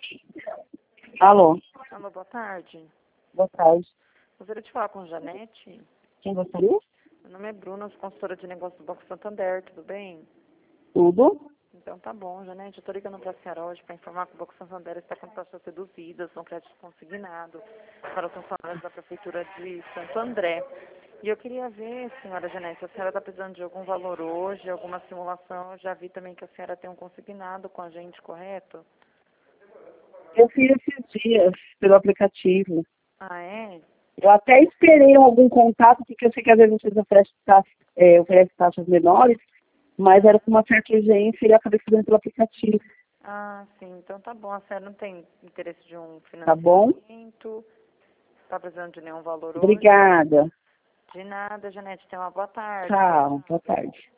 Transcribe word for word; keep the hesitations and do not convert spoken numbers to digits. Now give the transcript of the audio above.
Alô, Alô, boa tarde. boa tarde. Gostaria de falar com Janete. Quem gostaria? Meu nome é Bruna, sou consultora de negócios do Banco Santander, tudo bem? Tudo? Então tá bom, Janete. Eu tô ligando pra senhora hoje para informar que o Banco Santander está com taxas reduzidas, são créditos consignados para os funcionários da Prefeitura de Santo André. E eu queria ver, senhora Janete, se a senhora está precisando de algum valor hoje, alguma simulação. Eu já vi também que a senhora tem um consignado com a gente, correto? Eu fiz esses dias pelo aplicativo. Ah, é? Eu até esperei algum contato, porque eu sei que às vezes vocês oferecem taxas, é, oferecem taxas menores, mas era com uma certa urgência e eu acabei fazendo pelo aplicativo. Ah, sim. Então tá bom. A senhora não tem interesse de um Tá bom? financiamento? Está precisando de nenhum valor hoje? Obrigada. De nada, Janete. Tenha uma boa tarde. Tchau. Boa tarde.